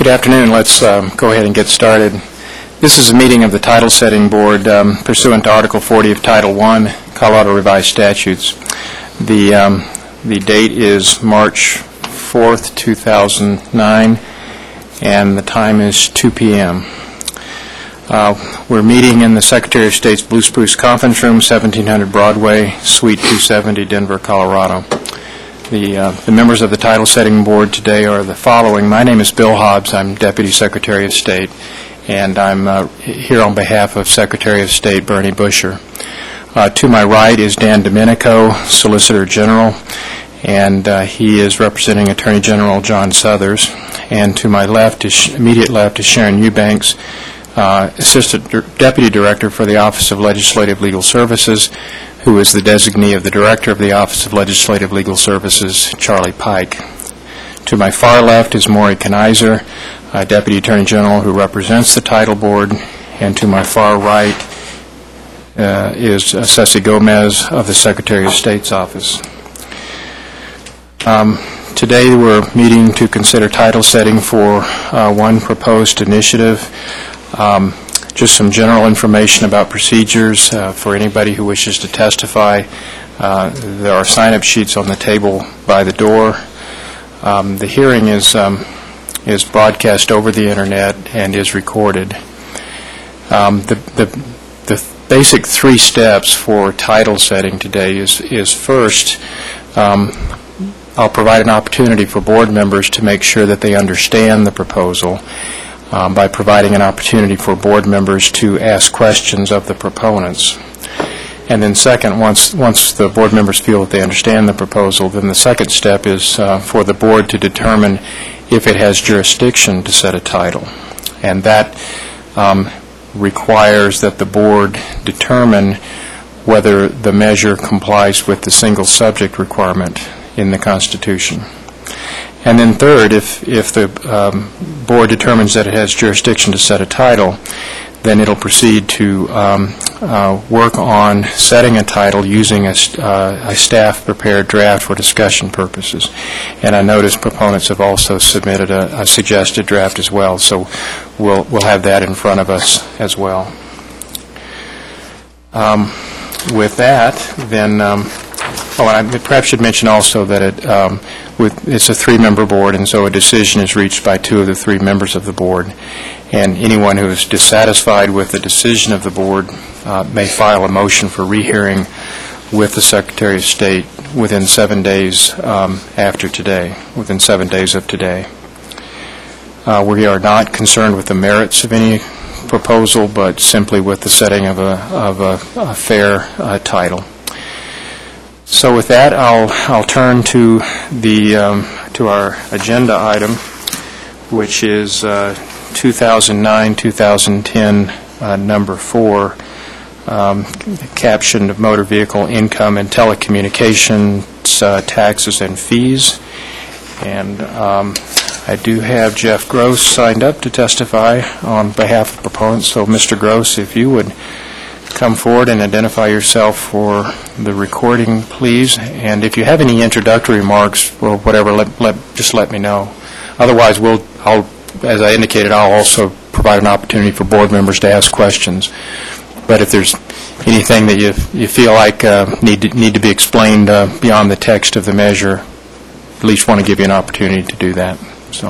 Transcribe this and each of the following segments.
Good afternoon. Let's go ahead and get started. This is a meeting of the Title Setting Board pursuant to Article 40 of Title I, Colorado Revised Statutes. The date is March 4th, 2009, and the time is 2 p.m. We're meeting in the Secretary of State's Blue Spruce Conference Room, 1700 Broadway, Suite 270, Denver, Colorado. The members of the Title Setting Board today are the following. My name is Bill Hobbs. I'm Deputy Secretary of State, and I'm here on behalf of Secretary of State Bernie Busher. To my right is Dan Domenico, Solicitor General, and he is representing Attorney General John Suthers. And to my immediate left is Sharon Eubanks, Assistant Deputy Director for the Office of Legislative Legal Services, who is the designee of the Director of the Office of Legislative Legal Services, Charlie Pike. To my far left is Maury Kanizer, Deputy Attorney General who represents the Title Board, and to my far right is Ceci Gomez of the Secretary of State's office. Today we're meeting to consider title setting for one proposed initiative. Just some general information about procedures for anybody who wishes to testify. There are sign-up sheets on the table by the door. The hearing is broadcast over the Internet and is recorded. The basic three steps for title setting today is first, I'll provide an opportunity for board members to make sure that they understand the proposal by providing an opportunity for board members to ask questions of the proponents. And then second, once the board members feel that they understand the proposal, then the second step is for the board to determine if it has jurisdiction to set a title. And that requires that the board determine whether the measure complies with the single subject requirement in the Constitution. And then third, if the board determines that it has jurisdiction to set a title, then it'll proceed to work on setting a title using a staff-prepared draft for discussion purposes. And I notice proponents have also submitted a suggested draft as well, so we'll have that in front of us as well. With that, then, I perhaps should mention also that it's a three-member board, and so a decision is reached by two of the three members of the board. And anyone who is dissatisfied with the decision of the board may file a motion for rehearing with the Secretary of State within 7 days after today, within 7 days of today. We are not concerned with the merits of any proposal, but simply with the setting of a fair title. So with that, I'll turn to our agenda item, which is 2009-2010 number 4, captioned Motor Vehicle Income and Telecommunications Taxes and Fees. And I do have Jeff Gross signed up to testify on behalf of proponents. So, Mr. Gross, if you would come forward and identify yourself for the recording, please. And if you have any introductory remarks or whatever, just let me know. Otherwise, as I indicated, I'll also provide an opportunity for board members to ask questions. But if there's anything that you feel like need to be explained beyond the text of the measure, at least want to give you an opportunity to do that. So.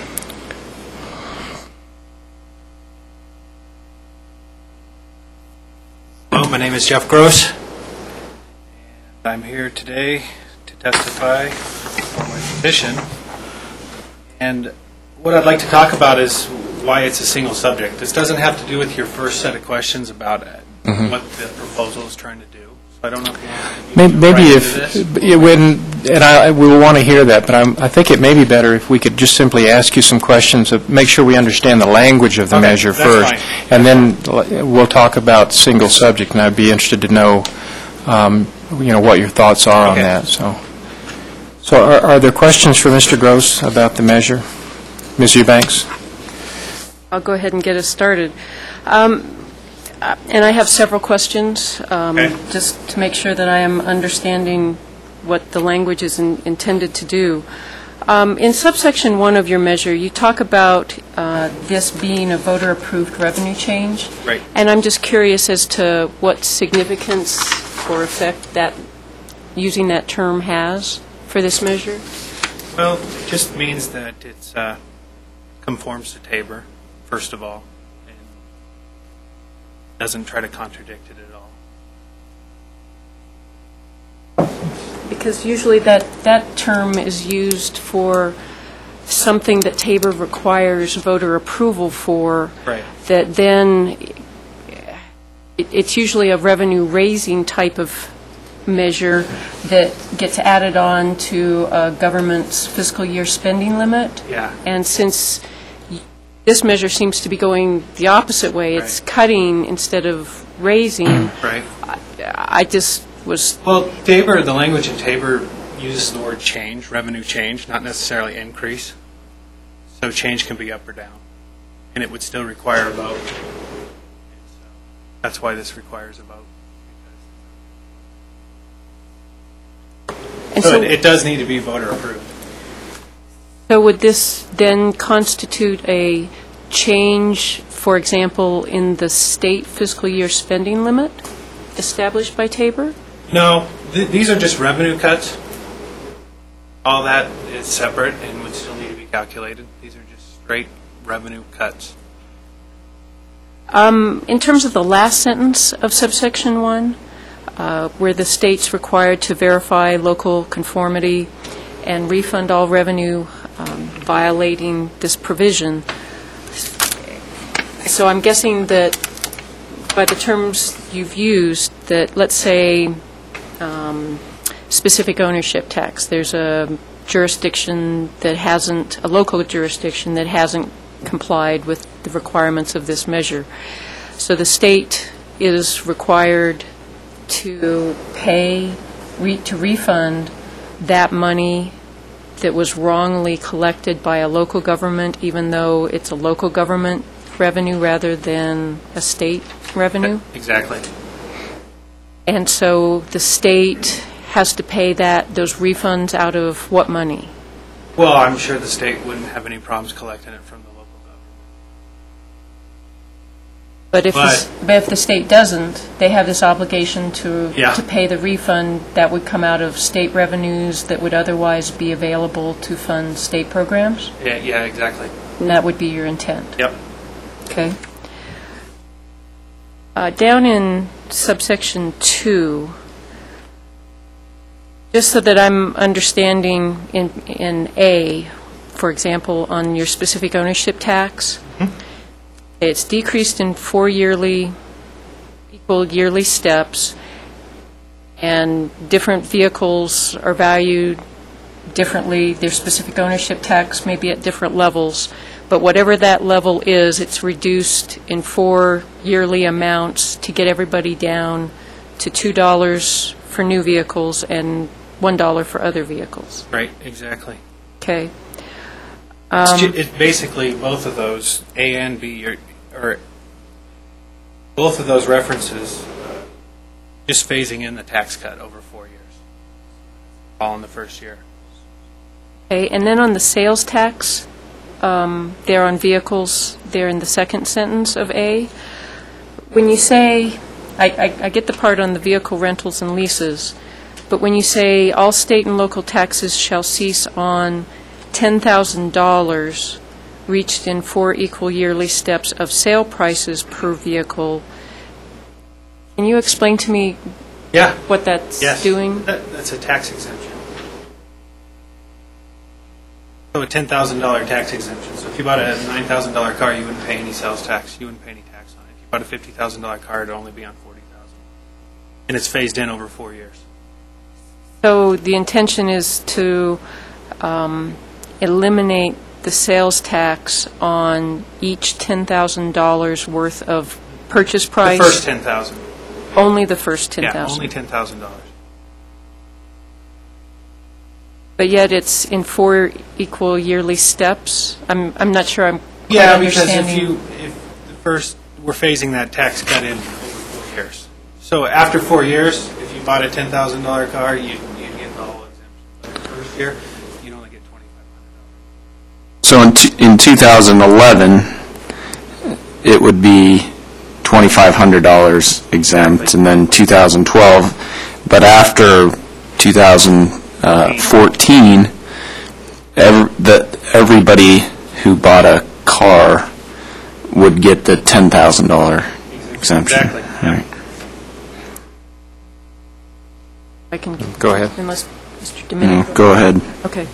Hello, my name is Jeff Gross, and I'm here today to testify on my petition. And what I'd like to talk about is why it's a single subject. This doesn't have to do with your first set of questions about what the proposal is trying to do. So I don't know if you want to maybe if we will want to hear that, but I think it may be better if we could just simply ask you some questions to make sure we understand the language of the measure first, fine. And then we'll talk about single subject, and I'd be interested to know, what your thoughts are on that. So are there questions for Mr. Gross about the measure? Ms. Eubanks? I'll go ahead and get us started. And I have several questions, just to make sure that I am understanding what the language is intended to do. In subsection 1 of your measure, you talk about this being a voter-approved revenue change. Right. And I'm just curious as to what significance or effect that, using that term has for this measure? Well, it just means that it's conforms to Tabor, first of all, and doesn't try to contradict it at all. Because usually that term is used for something that Tabor requires voter approval for. Right. That then, it's usually a revenue-raising type of measure that gets added on to a government's fiscal year spending limit. Yeah. And since this measure seems to be going the opposite way, it's Right. cutting instead of raising, Right. I just was, Well, Tabor, the language in Tabor uses the word change, revenue change, not necessarily increase. So change can be up or down, and it would still require a vote. That's why this requires a vote. and So it does need to be voter approved. So would this then constitute a change, for example, in the state fiscal year spending limit established by Tabor? No, these are just revenue cuts. All that is separate and would still need to be calculated. These are just straight revenue cuts. In terms of the last sentence of subsection 1, where the state's required to verify local conformity and refund all revenue violating this provision, so I'm guessing that by the terms you've used, that let's say specific ownership tax, there's a jurisdiction that hasn't, a local jurisdiction that hasn't complied with the requirements of this measure. So the state is required to pay, to refund that money that was wrongly collected by a local government, even though it's a local government revenue rather than a state revenue. Exactly. And so the state has to pay those refunds out of what money? Well, I'm sure the state wouldn't have any problems collecting it from the local government. But if the state doesn't, they have this obligation to Yeah. pay the refund that would come out of state revenues that would otherwise be available to fund state programs? Yeah, exactly. And that would be your intent? Yep. Okay. Down in subsection 2, just so that I'm understanding in A, for example, on your specific ownership tax, it's decreased in 4 equal yearly steps, and different vehicles are valued differently. Their specific ownership tax may be at different levels, but whatever that level is, it's reduced in 4 yearly amounts to get everybody down to $2 for new vehicles and $1 for other vehicles. Right, exactly. Okay. It's basically both of those, A and B, or both of those references, just phasing in the tax cut over 4 years, all in the first year. Okay, and then on the sales tax, there on vehicles, there in the second sentence of A, when you say, I get the part on the vehicle rentals and leases, but when you say all state and local taxes shall cease on $10,000 reached in 4 equal yearly steps of sale prices per vehicle, can you explain to me Yeah. what that's Yes. doing? That's a tax exemption. So a $10,000 tax exemption. So if you bought a $9,000 car, you wouldn't pay any sales tax. You wouldn't pay any tax on it. If you bought a $50,000 car, it'd only be on $40,000. And it's phased in over 4 years. So the intention is to eliminate the sales tax on each $10,000 worth of purchase price? The first $10,000. Only the first $10,000? Yeah, only $10,000. But yet it's in 4 equal yearly steps? I'm not sure I'm quite Yeah, because understanding. if the first, we're phasing that tax cut in over 4 years. So after 4 years, if you bought a $10,000 car, you'd get the whole exemption. But the first year, you'd only get $2,500. So in 2011, it would be $2,500 exempt, and then 2012, but after 2014, everybody who bought a car would get the $10,000 exemption. Exactly. Right. I can, Go ahead. unless Mr. Domenico. Go ahead. Okay.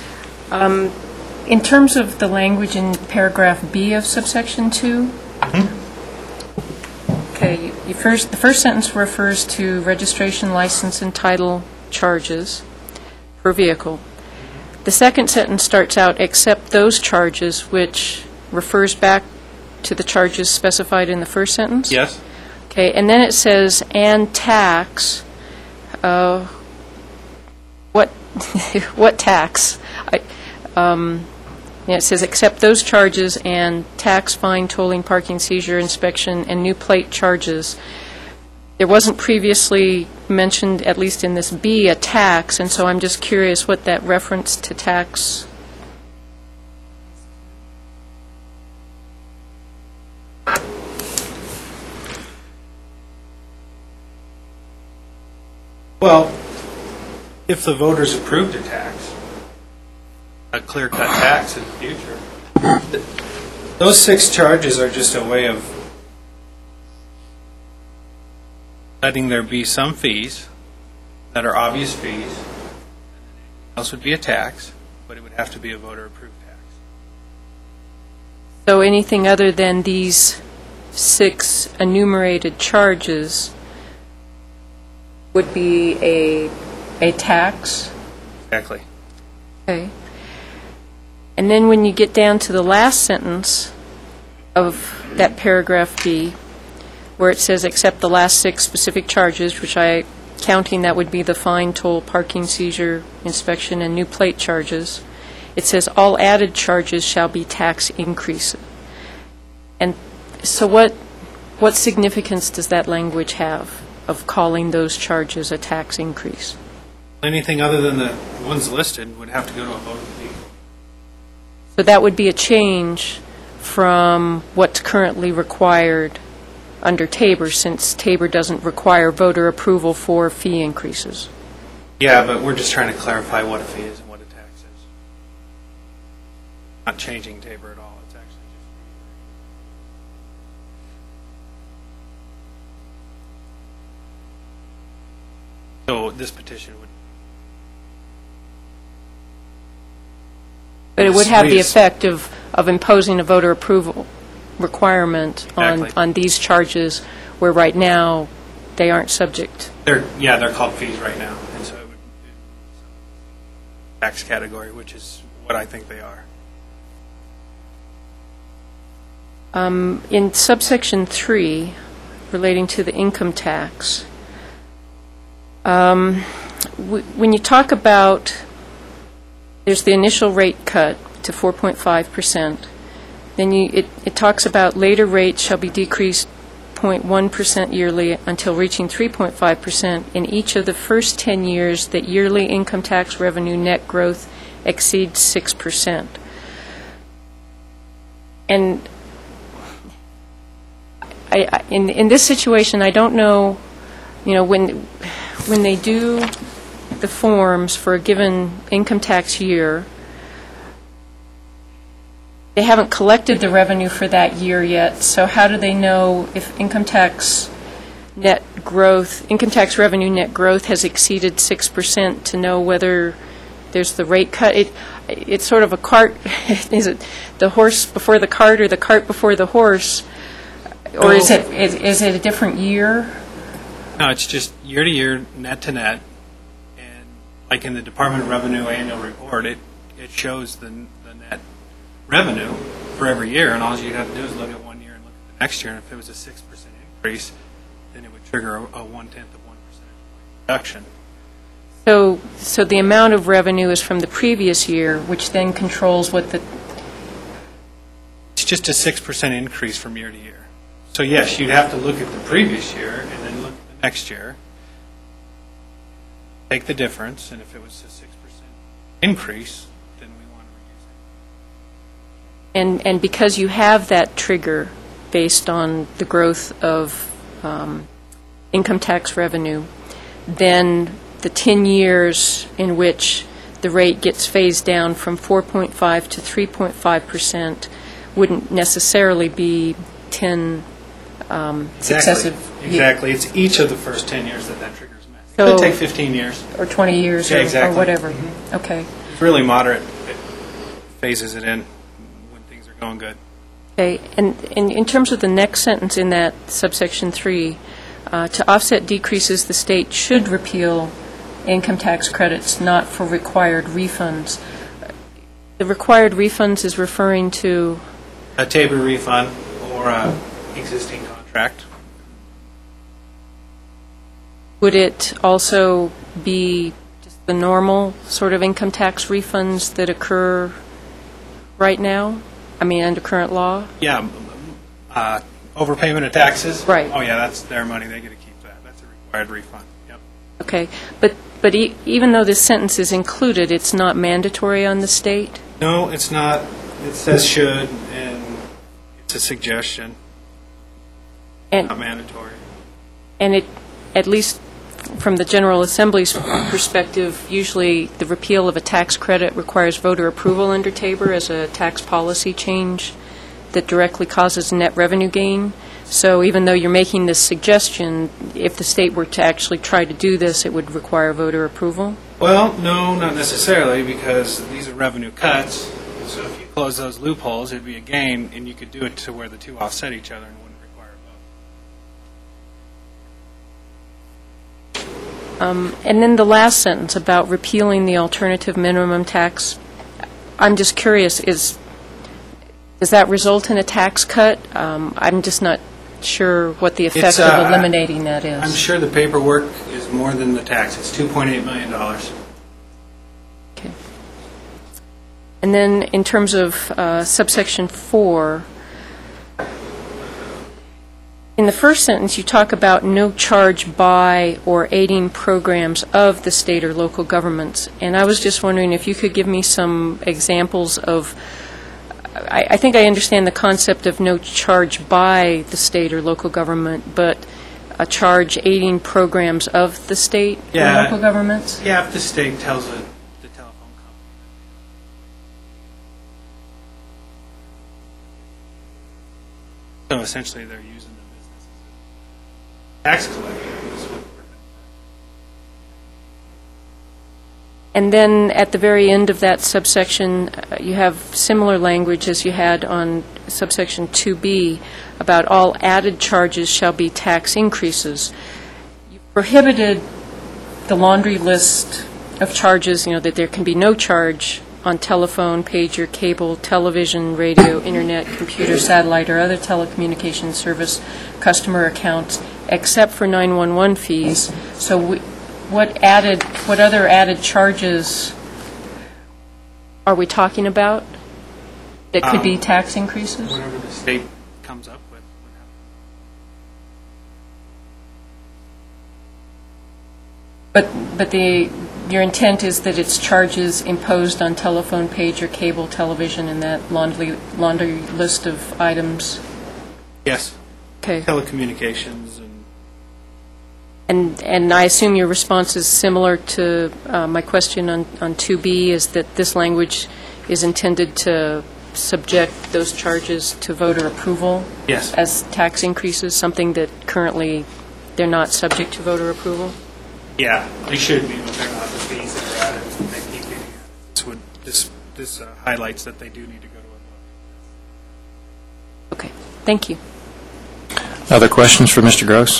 In terms of the language in paragraph B of subsection 2, okay, the first sentence refers to registration, license, and title charges per vehicle. The second sentence starts out, except those charges, which refers back to the charges specified in the first sentence. Yes? Okay, and then it says, and tax, what tax? It says, except those charges and tax, fine, tolling, parking, seizure, inspection, and new plate charges. There wasn't previously mentioned, at least in this B, a tax, and so I'm just curious what that reference to tax. Well, if the voters approved a tax, a clear-cut tax in the future, those 6 charges are just a way of letting there be some fees that are obvious fees. Else would be a tax, but it would have to be a voter-approved tax. So anything other than these 6 enumerated charges would be a tax? Exactly. Okay. And then when you get down to the last sentence of that paragraph B, where it says, except the last 6 specific charges, which counting that would be the fine, toll, parking, seizure, inspection, and new plate charges, it says all added charges shall be tax increases. And so what significance does that language have of calling those charges a tax increase? Anything other than the ones listed would have to go to a vote of the people. So that would be a change from what's currently required under Tabor, since Tabor doesn't require voter approval for fee increases. Yeah, but we're just trying to clarify what a fee is and what a tax is. Not changing Tabor at all. It's actually just... So this petition would... But it would have the Please. effect of imposing a voter approval requirement Exactly. on these charges, where right now they aren't subject. They're called fees right now, and so it would tax category, which is what I think they are. In subsection 3, relating to the income tax, when you talk about, there's the initial rate cut to 4.5%. Then it talks about later rates shall be decreased 0.1% yearly until reaching 3.5% in each of the first 10 years that yearly income tax revenue net growth exceeds 6%. And in this situation, I don't know, when they do the forms for a given income tax year, they haven't collected the revenue for that year yet, so how do they know if income tax revenue net growth has exceeded 6% to know whether there's the rate cut? It's sort of a cart. Is it the horse before the cart or the cart before the horse? Or is it a different year? No, it's just year to year, net to net, and like in the Department of Revenue annual report, it shows the net revenue for every year, and all you have to do is look at one year and look at the next year, and if it was a 6% increase, then it would trigger a 0.1% reduction. So the amount of revenue is from the previous year, which then controls what the... It's just a 6% increase from year to year. So yes, you'd have to look at the previous year and then look at the next year, take the difference, and if it was a 6% increase, then we want to reduce And because you have that trigger based on the growth of income tax revenue, then the 10 years in which the rate gets phased down from 4.5 to 3.5% wouldn't necessarily be 10 successive years. Exactly. It's each of the first 10 years that trigger's met. It So- could take 15 years. Or 20 years, Yeah, or exactly. whatever. Okay. It's really moderate. It phases it in when things are going good. Okay, and in terms of the next sentence in that subsection 3, to offset decreases, the state should repeal income tax credits not for required refunds. The required refunds is referring to, A TABOR refund or a existing contract. would it also be just the normal sort of income tax refunds that occur right now? I mean, under current law? Yeah, overpayment of taxes. Right. Oh, yeah, that's their money. They get to keep that. That's a required refund. Yep. Okay, but even though this sentence is included, it's not mandatory on the state? No, it's not. It says should, and it's a suggestion, not And mandatory. it, at least from the General Assembly's perspective, usually the repeal of a tax credit requires voter approval under TABOR as a tax policy change that directly causes net revenue gain. So even though you're making this suggestion, if the state were to actually try to do this, it would require voter approval? Well, no, not necessarily, because these are revenue cuts. So if you close those loopholes, it'd be a gain, and you could do it to where the two offset each other and wouldn't require a vote. And then the last sentence about repealing the alternative minimum tax, I'm just curious, does that result in a tax cut? I'm just not sure what the effect It's, of eliminating that is. I'm sure the paperwork is more than the tax. It's $2.8 million. Okay. And then in terms of subsection 4, in the first sentence, you talk about no charge by or aiding programs of the state or local governments. And I was just wondering if you could give me some examples of, I think I understand the concept of no charge by the state or local government, but a charge aiding programs of the state or Yeah. local governments? Yeah, if the state tells the telephone company. So essentially, they're using the business as a tax collector. is what we're- And then at the very end of that subsection, you have similar language as you had on subsection 2B about all added charges shall be tax increases. You prohibited the laundry list of charges, that there can be no charge on telephone, pager, cable, television, radio, internet, computer, satellite, or other telecommunications service customer accounts, except for 911 fees. So what other added charges are we talking about that could be tax increases? Whatever the state comes up with. But your intent is that it's charges imposed on telephone, pager, cable, television, and that laundry list of items? Yes, Okay. telecommunications and And I assume your response is similar to my question on 2B, is that this language is intended to subject those charges to voter approval yes. as tax increases, something that currently they're not subject to voter approval? Yeah, they should be, but they're not. The fees that are added, they keep getting added. This highlights that they do need to go to a vote. Okay, thank you. Other questions for Mr. Gross?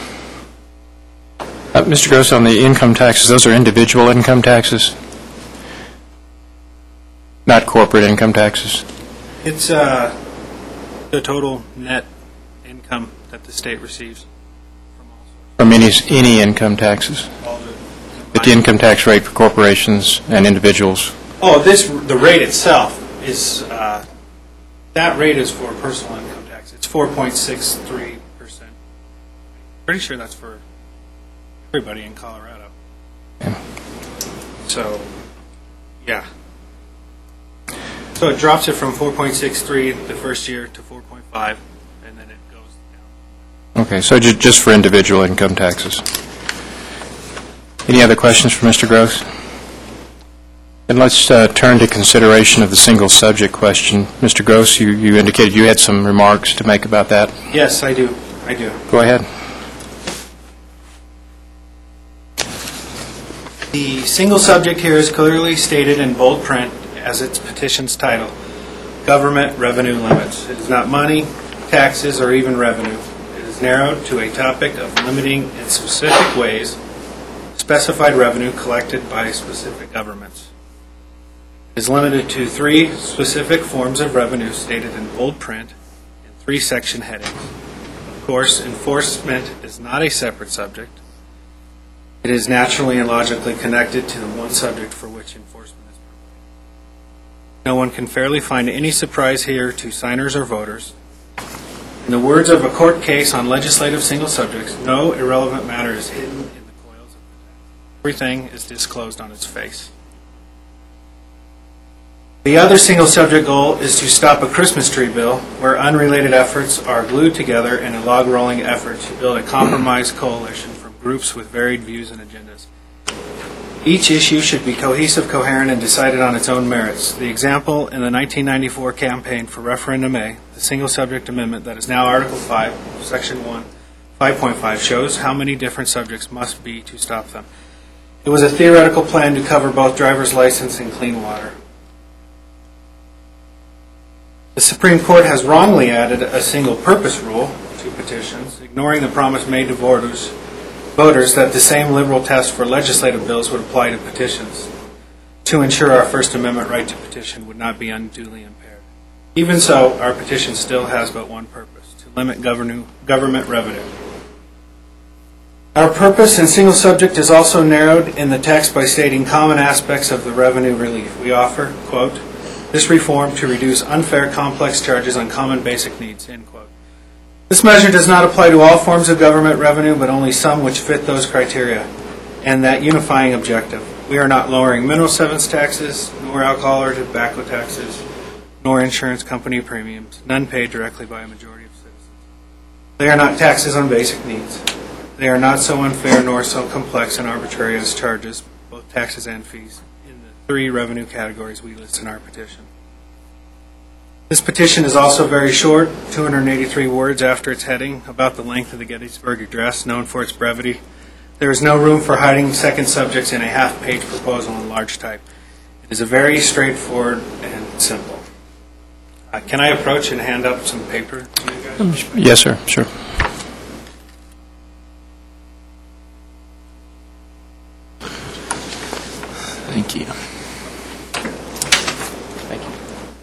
Mr. Gross, on the income taxes, those are individual income taxes? Not corporate income taxes? It's the total net income that the state receives from From any income taxes? all But the income tax rate for corporations and individuals? Oh, the rate itself is, that rate is for personal income tax. It's 4.63%. Pretty sure that's for everybody in Colorado. So, yeah. So it drops it from 4.63 the first year to 4.5, and then it goes down. Okay, so just for individual income taxes. Any other questions for Mr. Gross? And let's turn to consideration of the single subject question. Mr. Gross, you indicated you had some remarks to make about that. Yes, I do. Go ahead. The single subject here is clearly stated in bold print as its petition's title, Government Revenue Limits. It is not money, taxes, or even revenue. It is narrowed to a topic of limiting in specific ways specified revenue collected by specific governments. It is limited to 3 specific forms of revenue stated in bold print in 3 section headings. Of course, enforcement is not a separate subject. It is naturally and logically connected to the one subject for which enforcement is provided. No one can fairly find any surprise here to signers or voters. In the words of a court case on legislative single subjects, no irrelevant matter is hidden in the coils of the text. Everything is disclosed on its face. The other single subject goal is to stop a Christmas tree bill where unrelated efforts are glued together in a log-rolling effort to build a compromise coalition from groups with varied views and agendas. Each issue should be cohesive, coherent, and decided on its own merits. The example in the 1994 campaign for Referendum A, the single subject amendment that is now Article 5, Section 1, 5.5, shows how many different subjects must be to stop them. It was a theoretical plan to cover both driver's license and clean water. The Supreme Court has wrongly added a single-purpose rule to petitions, ignoring the promise made to voters that the same liberal test for legislative bills would apply to petitions to ensure our First Amendment right to petition would not be unduly impaired. Even so, our petition still has but one purpose, to limit government revenue. Our purpose in single subject is also narrowed in the text by stating common aspects of the revenue relief. We offer, quote, this reform to reduce unfair complex charges on common basic needs, end quote. This measure does not apply to all forms of government revenue, but only some which fit those criteria and that unifying objective. We are not lowering mineral sevens taxes, nor alcohol or tobacco taxes, nor insurance company premiums, none paid directly by a majority of citizens. They are not taxes on basic needs. They are not so unfair nor so complex and arbitrary as charges, both taxes and fees, in the 3 revenue categories we list in our petition. This petition is also very short, 283 words after its heading, about the length of the Gettysburg Address, known for its brevity. There is no room for hiding second subjects in a half-page proposal in large type. It is a very straightforward and simple. Can I approach and hand up some paper to you guys? Yes, sir. Sure. Thank you. Thank you.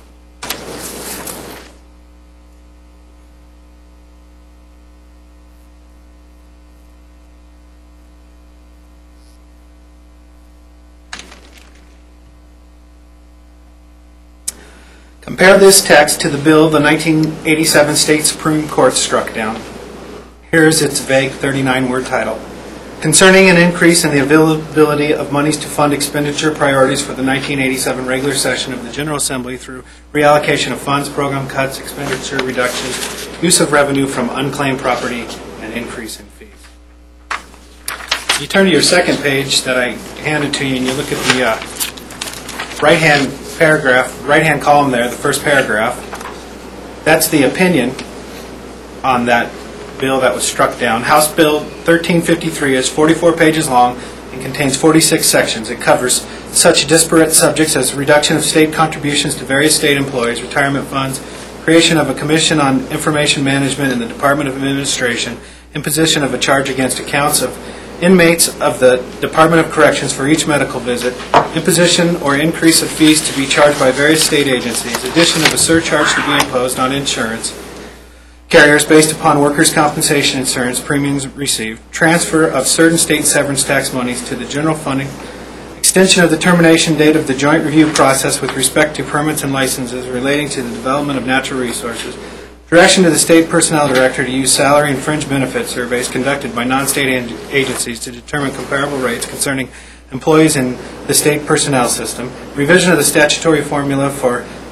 Compare this text to the bill the 1987 State Supreme Court struck down. Here is its vague 39-word title. Concerning an increase in the availability of monies to fund expenditure priorities for the 1987 regular session of the General Assembly through reallocation of funds, program cuts, expenditure reductions, use of revenue from unclaimed property, and increase in fees. You turn to your second page that I handed to you and you look at the right-hand paragraph, right-hand column there, the first paragraph. That's the opinion on that bill that was struck down. House Bill 1353 is 44 pages long and contains 46 sections. It covers such disparate subjects as reduction of state contributions to various state employees, retirement funds, creation of a commission on information management in the Department of Administration, imposition of a charge against accounts of inmates of the Department of Corrections for each medical visit, imposition or increase of fees to be charged by various state agencies, addition of a surcharge to be imposed on insurance carriers based upon workers' compensation insurance premiums received, transfer of certain state severance tax monies to the general funding, extension of the termination date of the joint review process with respect to permits and licenses relating to the development of natural resources, direction to the state personnel director to use salary and fringe benefit surveys conducted by non-state agencies to determine comparable rates concerning employees in the state personnel system, revision of the statutory formula for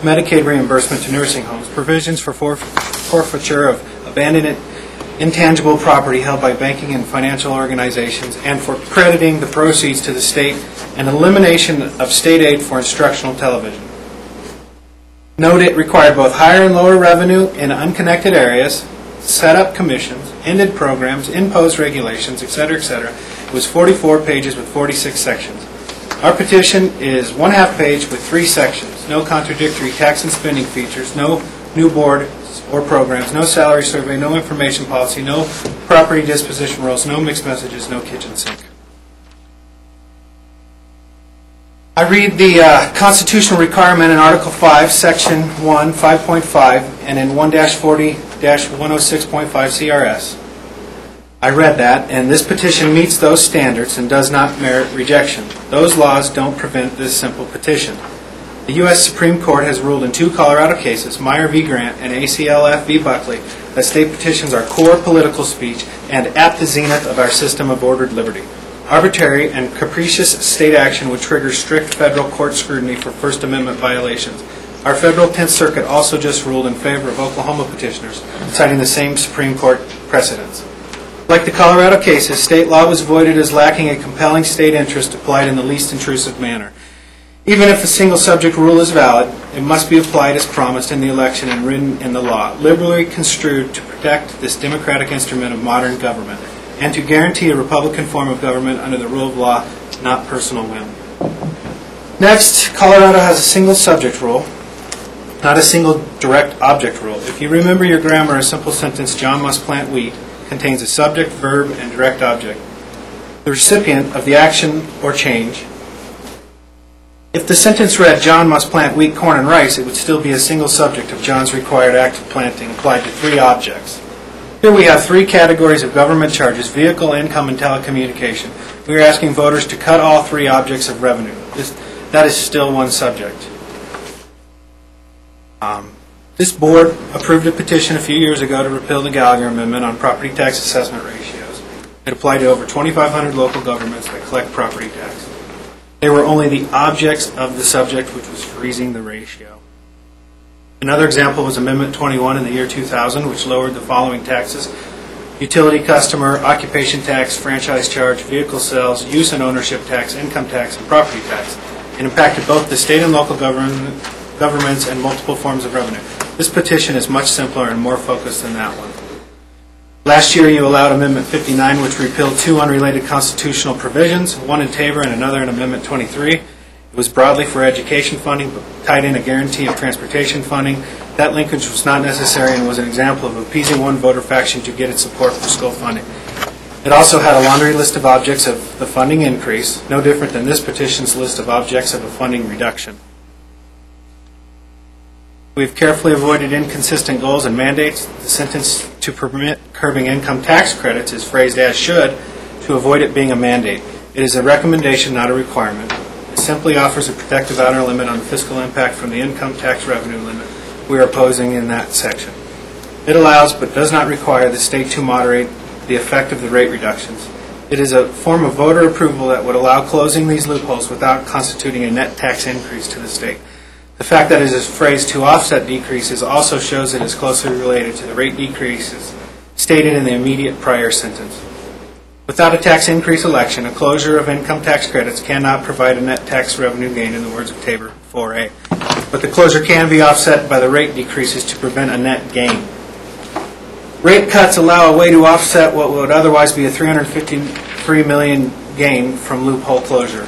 Medicaid reimbursement to nursing homes, provisions for forfeiture of abandoned intangible property held by banking and financial organizations, and for crediting the proceeds to the state, and elimination of state aid for instructional television. Note it required both higher and lower revenue in unconnected areas, set up commissions, ended programs, imposed regulations, etc., etc. It was 44 pages with 46 sections. Our petition is 1/2 page with 3 sections. No contradictory tax and spending features, no new board or programs, no salary survey, no information policy, no property disposition rules, no mixed messages, no kitchen sink. I read the constitutional requirement in Article 5, Section 1, 5.5, and in 1-40-106.5 CRS. I read that, and this petition meets those standards and does not merit rejection. Those laws don't prevent this simple petition. The U.S. Supreme Court has ruled in 2 Colorado cases, Meyer v. Grant and ACLF v. Buckley, that state petitions are core political speech and at the zenith of our system of ordered liberty. Arbitrary and capricious state action would trigger strict federal court scrutiny for First Amendment violations. Our federal 10th Circuit also just ruled in favor of Oklahoma petitioners, citing the same Supreme Court precedents. Like the Colorado cases, state law was voided as lacking a compelling state interest applied in the least intrusive manner. Even if a single subject rule is valid, it must be applied as promised in the election and written in the law, liberally construed to protect this democratic instrument of modern government, and to guarantee a Republican form of government under the rule of law, not personal whim. Next, Colorado has a single subject rule, not a single direct object rule. If you remember your grammar, a simple sentence, John must plant wheat, contains a subject, verb, and direct object. The recipient of the action or change. If the sentence read, John must plant wheat, corn, and rice, it would still be a single subject of John's required act of planting applied to 3 objects. Here we have 3 categories of government charges: vehicle, income, and telecommunication. We are asking voters to cut all 3 objects of revenue. That is still one subject. This board approved a petition a few years ago to repeal the Gallagher Amendment on property tax assessment ratios. It applied to over 2,500 local governments that collect property tax. They were only the objects of the subject, which was freezing the ratio. Another example was Amendment 21 in the year 2000, which lowered the following taxes: utility customer, occupation tax, franchise charge, vehicle sales, use and ownership tax, income tax, and property tax. It impacted both the state and local governments and multiple forms of revenue. This petition is much simpler and more focused than that one. Last year, you allowed Amendment 59, which repealed 2 unrelated constitutional provisions, one in Tabor and another in Amendment 23. It was broadly for education funding, but tied in a guarantee of transportation funding. That linkage was not necessary and was an example of appeasing one voter faction to get its support for school funding. It also had a laundry list of objects of the funding increase, no different than this petition's list of objects of a funding reduction. We've carefully avoided inconsistent goals and mandates. The sentence to permit curbing income tax credits is phrased as should to avoid it being a mandate. It is a recommendation, not a requirement. It simply offers a protective outer limit on the fiscal impact from the income tax revenue limit we are opposing in that section. It allows but does not require the state to moderate the effect of the rate reductions. It is a form of voter approval that would allow closing these loopholes without constituting a net tax increase to the state. The fact that it is phrased to offset decreases also shows it is closely related to the rate decreases stated in the immediate prior sentence. Without a tax increase election, a closure of income tax credits cannot provide a net tax revenue gain, in the words of Tabor 4A. But the closure can be offset by the rate decreases to prevent a net gain. Rate cuts allow a way to offset what would otherwise be a $353 million gain from loophole closure.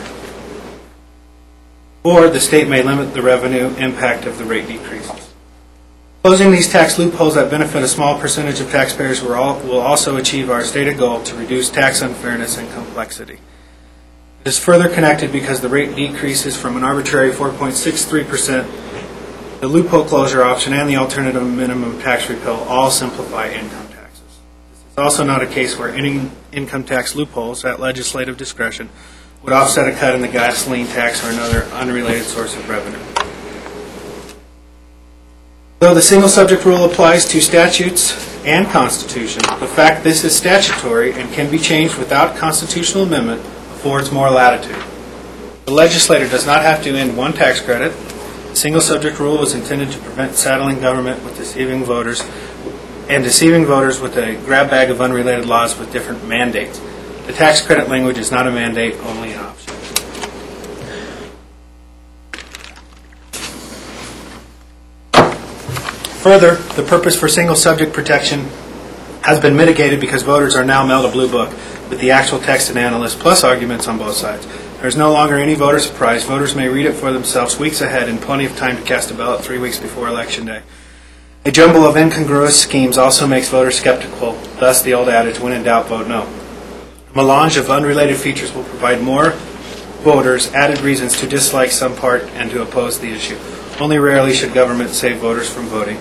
Or the state may limit the revenue impact of the rate decreases. Closing these tax loopholes that benefit a small percentage of taxpayers will also achieve our stated goal to reduce tax unfairness and complexity. It is further connected because the rate decreases from an arbitrary 4.63%, the loophole closure option, and the alternative minimum tax repeal all simplify income taxes. This is also not a case where any income tax loopholes at legislative discretion would offset a cut in the gasoline tax or another unrelated source of revenue. Though the single subject rule applies to statutes and Constitution, the fact this is statutory and can be changed without constitutional amendment affords more latitude. The legislator does not have to end one tax credit, The single-subject rule was intended to prevent saddling government with deceiving voters with a grab bag of unrelated laws with different mandates. The tax credit language is not a mandate, only an option. Further, the purpose for single-subject protection has been mitigated because voters are now mailed a blue book with the actual text and analysis plus arguments on both sides. There is no longer any voter surprise. Voters may read it for themselves weeks ahead and plenty of time to cast a ballot 3 weeks before Election Day. A jumble of incongruous schemes also makes voters skeptical, thus the old adage, when in doubt, vote no. A melange of unrelated features will provide more voters added reasons to dislike some part and to oppose the issue. Only rarely should government save voters from voting.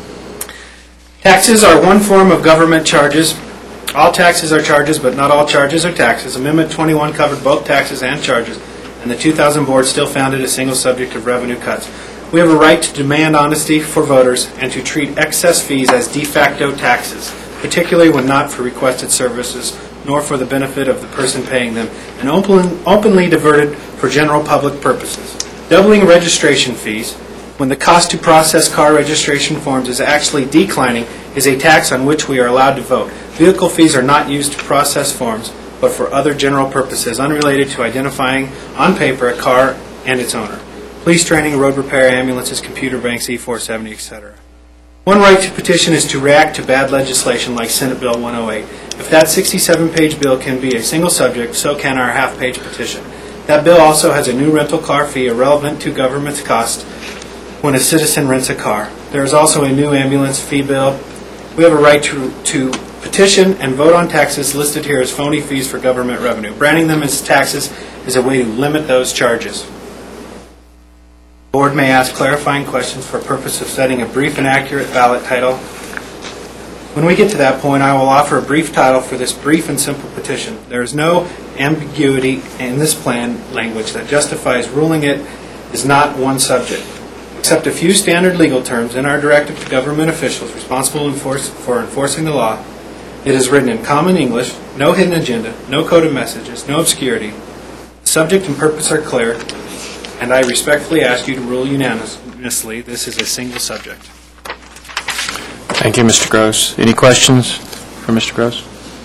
Taxes are one form of government charges. All taxes are charges, but not all charges are taxes. Amendment 21 covered both taxes and charges, and the 2000 board still found it a single subject of revenue cuts. We have a right to demand honesty for voters and to treat excess fees as de facto taxes, particularly when not for requested services nor for the benefit of the person paying them, and openly diverted for general public purposes. Doubling registration fees, when the cost to process car registration forms is actually declining, is a tax on which we are allowed to vote. Vehicle fees are not used to process forms, but for other general purposes unrelated to identifying on paper a car and its owner. Police training, road repair, ambulances, computer banks, E-470, etc. One right to petition is to react to bad legislation like Senate Bill 108. If that 67-page bill can be a single subject, so can our half-page petition. That bill also has a new rental car fee irrelevant to government's cost when a citizen rents a car. There is also a new ambulance fee bill. We have a right to petition and vote on taxes listed here as phony fees for government revenue. Branding them as taxes is a way to limit those charges. The board may ask clarifying questions for purpose of setting a brief and accurate ballot title. When we get to that point, I will offer a brief title for this brief and simple petition. There is no ambiguity in this plan language that justifies ruling it is not one subject. Except a few standard legal terms in our directive to government officials responsible for enforcing the law, it is written in common English, no hidden agenda, no coded messages, no obscurity. The subject and purpose are clear, and I respectfully ask you to rule unanimously this is a single subject. Thank you, Mr. Gross. Any questions for Mr. Gross?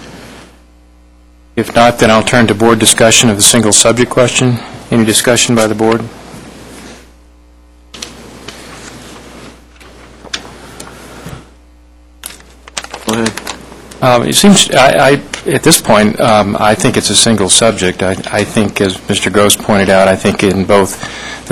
If not, then I'll turn to board discussion of the single subject question. Any discussion by the board? Go ahead. It seems, at this point, I think it's a single subject. I think, as Mr. Gross pointed out, I think in both